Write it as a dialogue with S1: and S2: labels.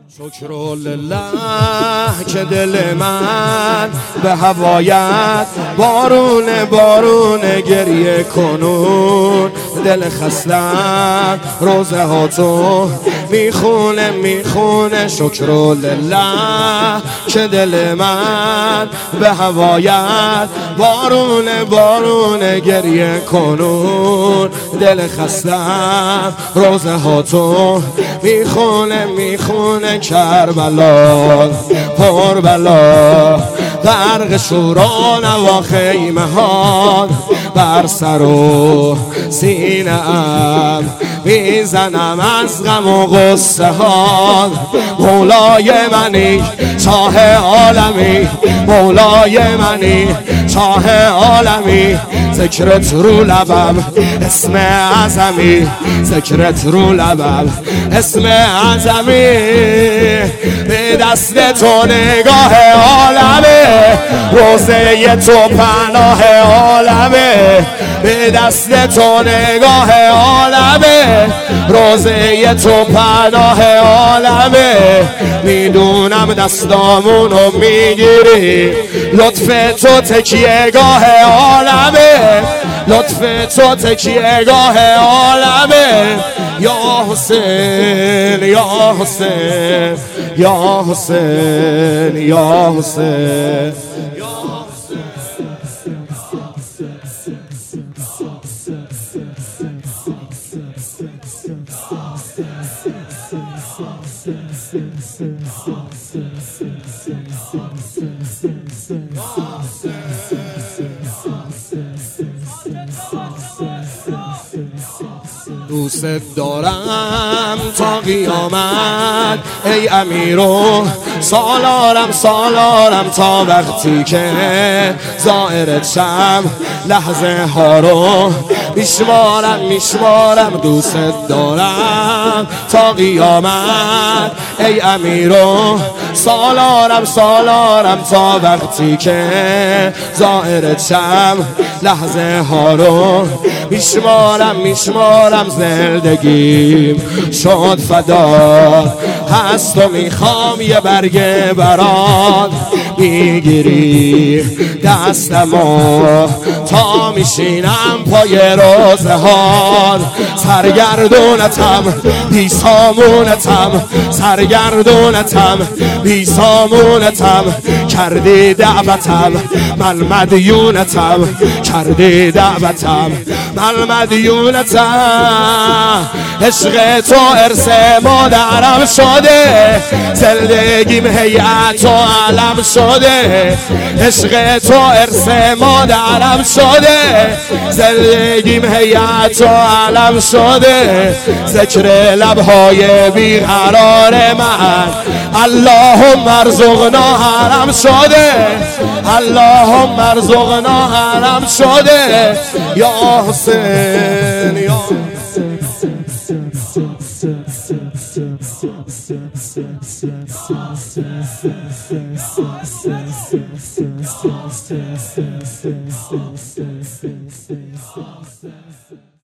S1: شکر لله که دل من به هوایت بارون گریه کنون. دل خستم روزه ها تو میخونه. شکر لله که دل من به هوایت بارون گریه کنون. دل خستم روزه ها تو میخونه. کربلا پر بلا غرق شوران و خیمه ها، بر سر و سینه ام میزنم از غم و غصه ها. مولای منی شاه عالمی، مولای منی شاه عالمی. ذکرت رو لبم اسم اعظمی، ذکرت رو لبم اسم اعظمی. به دست تو نگاه عالمه، روزه تو پناه عالمه. به دست تو نگاه عالمه، روزه تو پناه عالمه. میدونم دستامونو میگیری، لطف تو تکیهگاه عالمه، لطف تو تکیهگاه عالمه. یا حسین یا حسین یا حسین یا حسین. دوست دارم تا قیامت ای امیرو، سالارم تا وقتی که زائرت شم. لحظه ها رو میشمارم. دوست دارم تا قیامت ای امیرو، سالارم تا وقتی که زائرت شم. لحظه ها رو میشمارم. زندگیم شد فدا، هست و میخوام یه برگه برات میگیری دستمو تا میشینم پای روزه ها. سرگردونتم بی سامونتم، سرگردونتم بی سامونتم. کردی دعوتم من مدیونتم، کردی دعوتم من مدیونتم. عشق تو ارث مادرم شده، زندگیم هیئت و علم شده. عشق تو ارث مادرم شده، زندگیم هیئت و علم شده. ذکر لبهای بیقرار من اللهم ارزقنا حرم شده، اللهم ارزقنا حرم شده. یا حسین یا